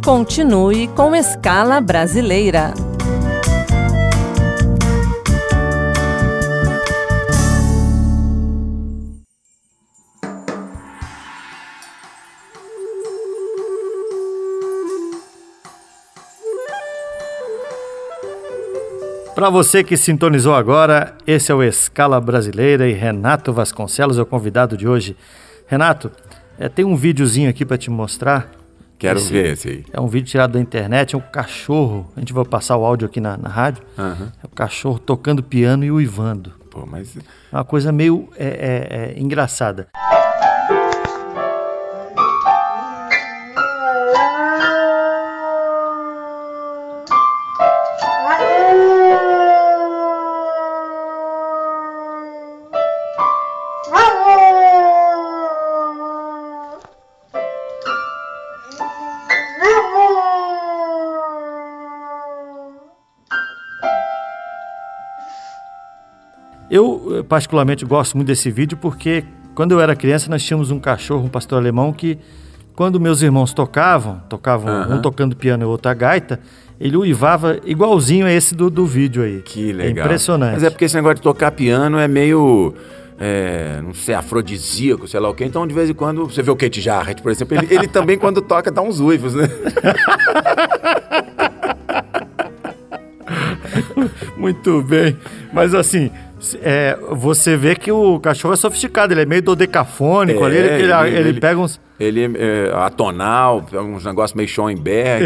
Continue com Escala Brasileira. Para você que sintonizou agora, esse é o Escala Brasileira e Renato Vasconcelos é o convidado de hoje. Renato, tem um videozinho aqui para te mostrar. Quero ver esse aí. É um vídeo tirado da internet, é um cachorro. A gente vai passar o áudio aqui na rádio. Uhum. É o cachorro tocando piano e uivando. Pô, mas... É uma coisa meio engraçada. Eu, particularmente, gosto muito desse vídeo porque, quando eu era criança, nós tínhamos um cachorro, um pastor alemão, que, quando meus irmãos tocavam um tocando piano e o outro a gaita, ele uivava igualzinho a esse do vídeo aí. Que legal. É impressionante. Mas é porque esse negócio de tocar piano é meio... não sei, afrodisíaco, sei lá o quê. Então, de vez em quando, você vê o Keith Jarrett, por exemplo, ele também, quando toca, dá uns uivos, né? Muito bem. Mas, assim... você vê que o cachorro é sofisticado, ele é meio dodecafônico ali, ele pega uns... Ele é atonal, uns negócios meio Schoenberg,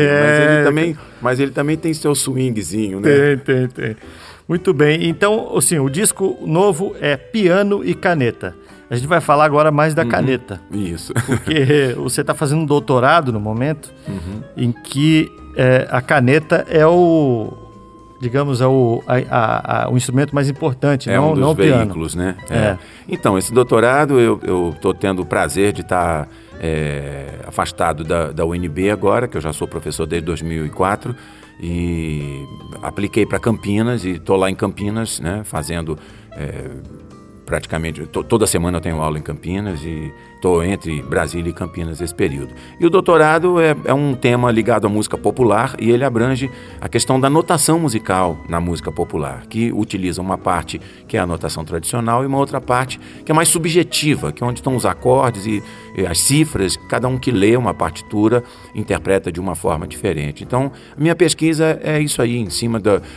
mas ele também tem seu swingzinho, né? Tem. Muito bem, então, assim, o disco novo é Piano e Caneta. A gente vai falar agora mais da caneta. Isso. Porque você está fazendo um doutorado no momento em que a caneta é o... digamos, é o instrumento mais importante, não o piano. É um dos veículos, né? Então, esse doutorado, eu estou tendo o prazer de estar afastado da UNB agora, que eu já sou professor desde 2004, e apliquei para Campinas, e estou lá em Campinas, né, fazendo... praticamente, toda semana eu tenho aula em Campinas e estou entre Brasília e Campinas esse período. E o doutorado é um tema ligado à música popular e ele abrange a questão da notação musical na música popular, que utiliza uma parte que é a notação tradicional e uma outra parte que é mais subjetiva, que é onde estão os acordes e as cifras, cada um que lê uma partitura interpreta de uma forma diferente. Então, a minha pesquisa é isso aí, em cima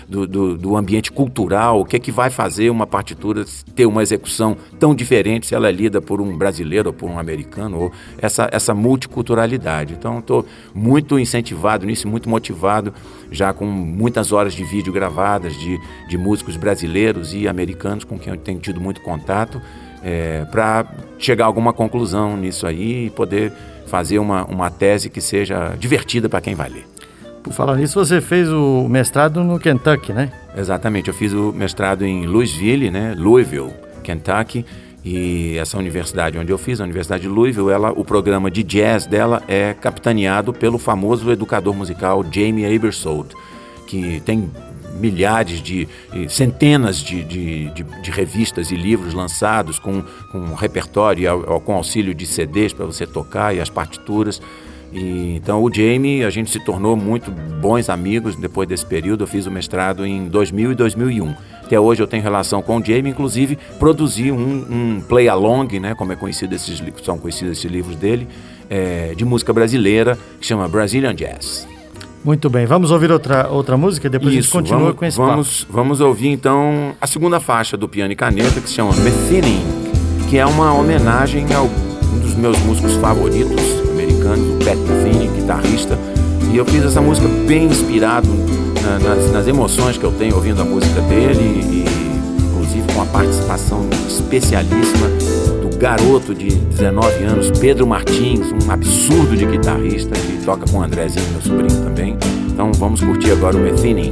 do ambiente cultural, o que é que vai fazer uma partitura ter uma execução tão diferente se ela é lida por um brasileiro ou por um americano, ou essa multiculturalidade. Então, estou muito incentivado nisso, muito motivado, já com muitas horas de vídeo gravadas de músicos brasileiros e americanos com quem eu tenho tido muito contato, para chegar a alguma conclusão nisso aí e poder fazer uma tese que seja divertida para quem vai ler. Por falar nisso, você fez o mestrado no Kentucky, né? Exatamente, eu fiz o mestrado em Louisville, Kentucky, e essa universidade onde eu fiz, a Universidade de Louisville, o programa de jazz dela é capitaneado pelo famoso educador musical Jamie Aebersold, que tem milhares centenas de revistas e livros lançados com um repertório, com auxílio de CDs para você tocar e as partituras. E, então o Jamie, a gente se tornou muito bons amigos depois desse período. Eu fiz o mestrado em 2000 e 2001. Até hoje eu tenho relação com o Jamie, inclusive produzi um play-along, né, como são conhecidos esses livros dele, de música brasileira, que chama Brazilian Jazz. Muito bem, vamos ouvir outra música e depois a gente continua com esse papo. Vamos ouvir então a segunda faixa do Piano e Caneta, que se chama Metheny, que é uma homenagem a um dos meus músicos favoritos americanos, o Pat Metheny, guitarrista. E eu fiz essa música bem inspirado nas emoções que eu tenho ouvindo a música dele, e inclusive com a participação especialíssima do garoto de 19 anos, Pedro Martins, um absurdo de guitarrista, que toca com o Andrezinho, meu sobrinho também. Então vamos curtir agora o Metheny.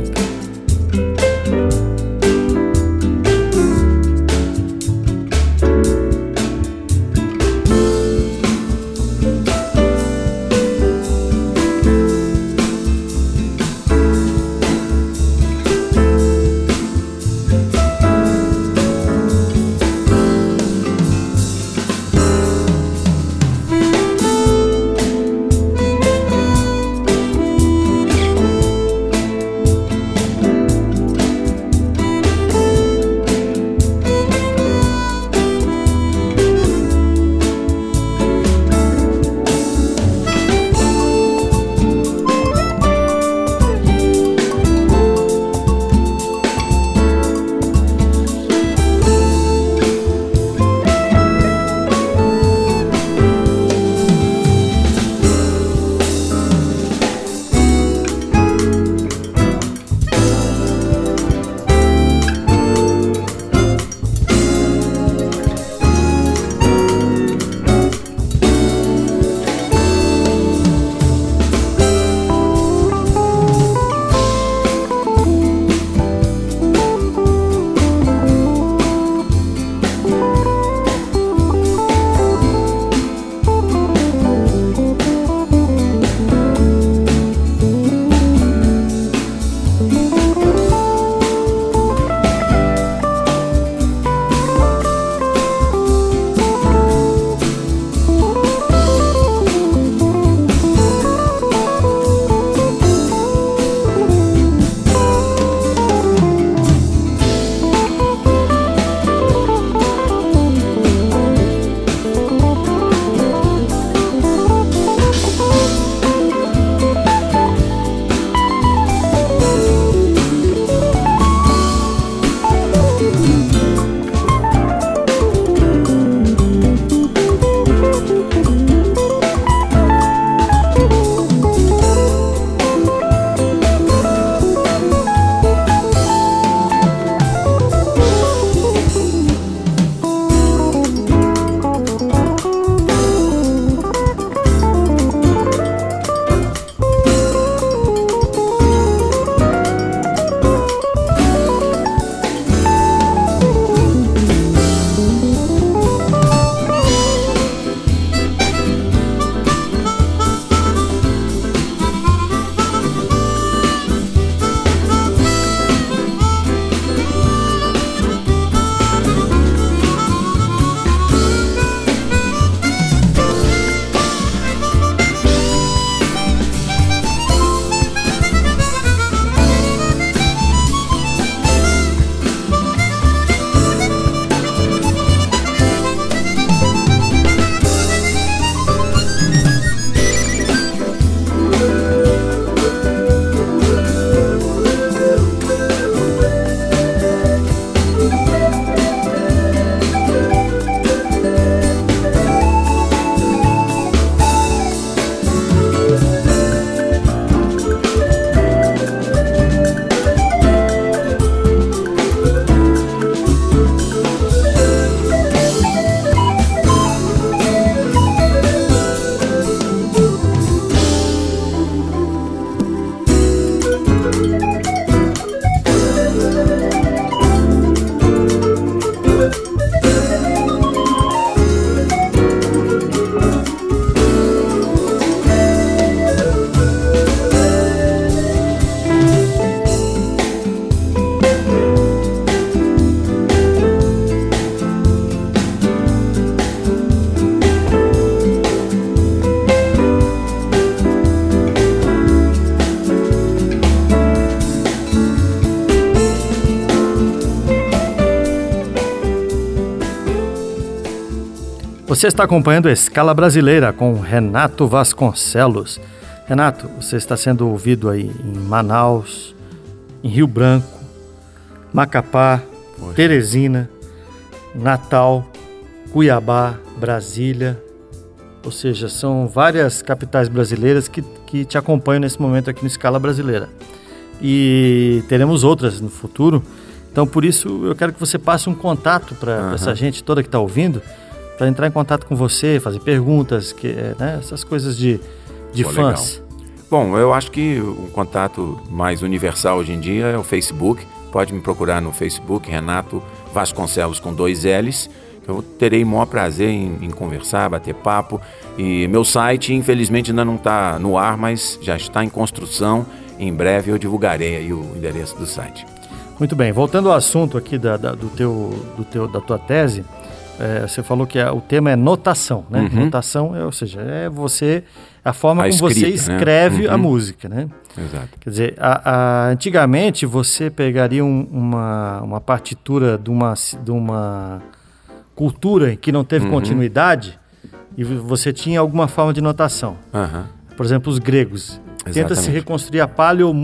Você está acompanhando a Escala Brasileira com Renato Vasconcelos. Renato, você está sendo ouvido aí em Manaus, em Rio Branco, Macapá, Teresina, Natal, Cuiabá, Brasília. Ou seja, são várias capitais brasileiras que te acompanham nesse momento aqui no Escala Brasileira. E teremos outras no futuro. Então, por isso, eu quero que você passe um contato para essa gente toda que está ouvindo, para entrar em contato com você, fazer perguntas, né, essas coisas de fãs. Legal. Bom, eu acho que o contato mais universal hoje em dia é o Facebook. Pode me procurar no Facebook, Renato Vasconcelos com 2 L's. Eu terei o maior prazer em conversar, bater papo. E meu site, infelizmente, ainda não está no ar, mas já está em construção. Em breve eu divulgarei aí o endereço do site. Muito bem. Voltando ao assunto aqui da tua tese, você falou que o tema é notação, né? Notação, ou seja, é a forma como você escreve, né? A música, né? Exato. Quer dizer, antigamente você pegaria uma partitura de uma cultura que não teve continuidade e você tinha alguma forma de notação. Por exemplo, os gregos. Tenta-se reconstruir a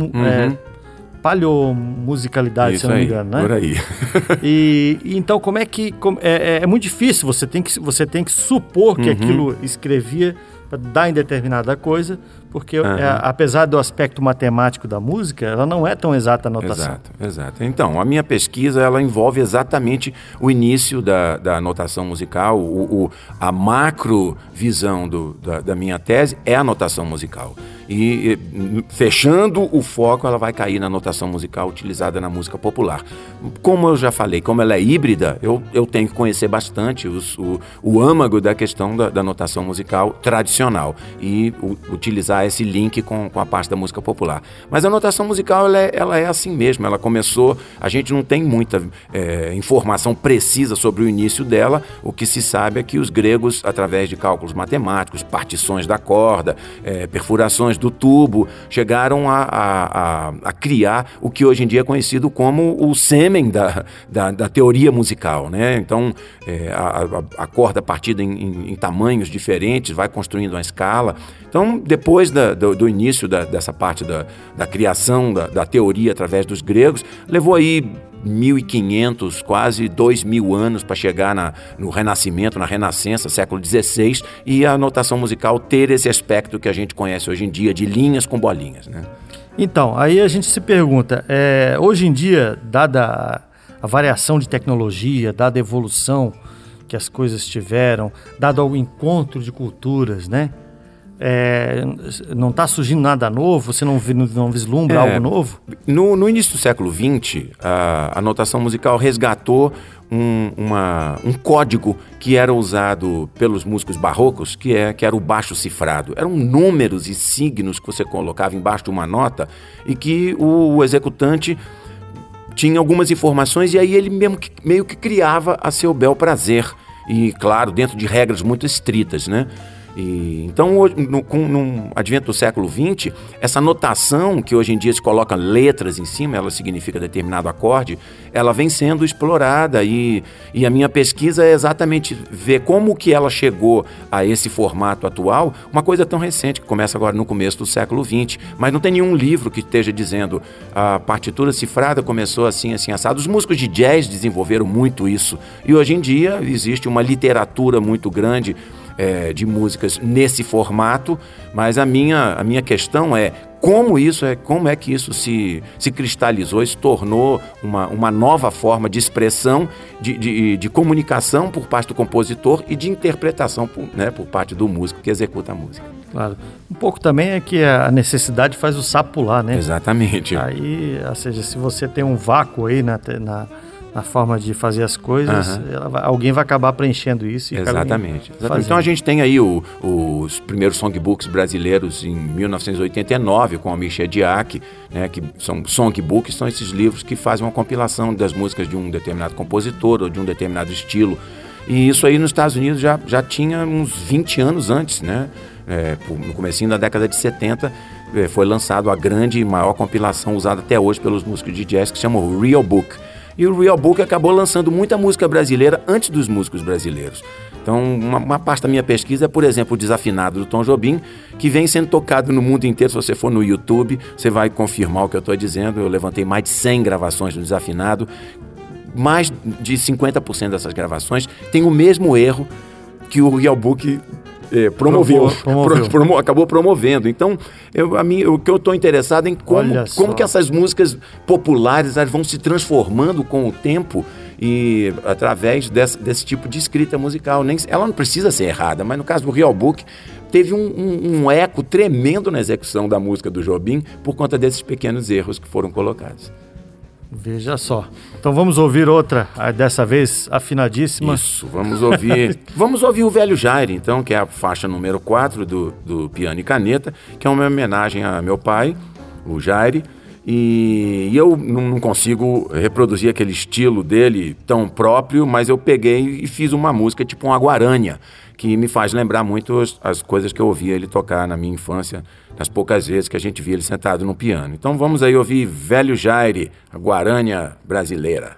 paleomusicalidade, se eu não me engano, né? Por aí. E então, como é que... É muito difícil, você tem que supor que aquilo escrevia para dar em determinada coisa, porque apesar do aspecto matemático da música, ela não é tão exata a notação. Exato. Então, a minha pesquisa, ela envolve exatamente o início da notação musical, a macro visão da minha tese é a notação musical. E fechando o foco, ela vai cair na notação musical utilizada na música popular. Como eu já falei, como ela é híbrida, eu tenho que conhecer bastante o âmago da questão da notação musical tradicional e utilizar esse link com a parte da música popular. Mas a notação musical, ela é assim mesmo, ela começou, a gente não tem muita informação precisa sobre o início dela, o que se sabe é que os gregos, através de cálculos matemáticos, partições da corda, perfurações do tubo, chegaram a criar o que hoje em dia é conhecido como o sêmen da teoria musical, né? Então, a corda partida em tamanhos diferentes, vai construindo uma escala. Então, depois do início dessa parte da criação da teoria através dos gregos, levou aí 1.500, quase 2.000 anos para chegar no Renascimento, na Renascença, século XVI, e a notação musical ter esse aspecto que a gente conhece hoje em dia, de linhas com bolinhas, né? Então, aí a gente se pergunta, hoje em dia, dada a variação de tecnologia, dada a evolução que as coisas tiveram, dado ao encontro de culturas, né? Não está surgindo nada novo? Você não vislumbra algo novo? No início do século XX, a notação musical resgatou um código que era usado pelos músicos barrocos, que era o baixo cifrado. Eram números e signos que você colocava embaixo de uma nota e que o executante tinha algumas informações e aí ele meio que criava a seu bel prazer. E, claro, dentro de regras muito estritas, né? Então, no advento do século XX, essa notação que hoje em dia se coloca letras em cima, ela significa determinado acorde, ela vem sendo explorada e a minha pesquisa é exatamente ver como que ela chegou a esse formato atual, uma coisa tão recente que começa agora no começo do século XX, mas não tem nenhum livro que esteja dizendo a partitura cifrada começou assim, assado. Os músicos de jazz desenvolveram muito isso e hoje em dia existe uma literatura muito grande de músicas nesse formato, mas a minha questão é como é que isso se cristalizou, se tornou uma nova forma de expressão, de comunicação por parte do compositor e de interpretação por parte do músico que executa a música. Claro. Um pouco também é que a necessidade faz o sapo pular, né? Exatamente. Aí, ou seja, se você tem um vácuo aí na forma de fazer as coisas, alguém vai acabar preenchendo isso. Exatamente. Então a gente tem aí os primeiros songbooks brasileiros em 1989 com a Michel Diac, né, que são songbooks, são esses livros que fazem uma compilação das músicas de um determinado compositor ou de um determinado estilo. E isso aí nos Estados Unidos já tinha uns 20 anos antes, né? No comecinho da década de 70 foi lançado a grande e maior compilação usada até hoje pelos músicos de jazz, que se chama o Real Book. E o Real Book acabou lançando muita música brasileira antes dos músicos brasileiros. Então, uma parte da minha pesquisa é, por exemplo, o Desafinado do Tom Jobim, que vem sendo tocado no mundo inteiro. Se você for no YouTube, você vai confirmar o que eu estou dizendo. Eu levantei mais de 100 gravações do Desafinado. Mais de 50% dessas gravações tem o mesmo erro que o Real Book promoveu. Acabou promovendo. Então, o que eu estou interessado em como que essas músicas populares elas vão se transformando com o tempo e através desse tipo de escrita musical. Ela não precisa ser errada, mas no caso do Real Book teve um eco tremendo na execução da música do Jobim por conta desses pequenos erros que foram colocados. Veja só. Então vamos ouvir outra, dessa vez afinadíssima. Isso, vamos ouvir o Velho Jaire, então, que é a faixa número 4 do Piano e Caneta, que é uma homenagem a meu pai, o Jaire. E eu não consigo reproduzir aquele estilo dele tão próprio, mas eu peguei e fiz uma música tipo uma guarânia, que me faz lembrar muito as coisas que eu ouvia ele tocar na minha infância, nas poucas vezes que a gente via ele sentado no piano. Então vamos aí ouvir Velho Jaire, a guarânia brasileira.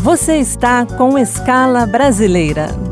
Você está com Escala Brasileira.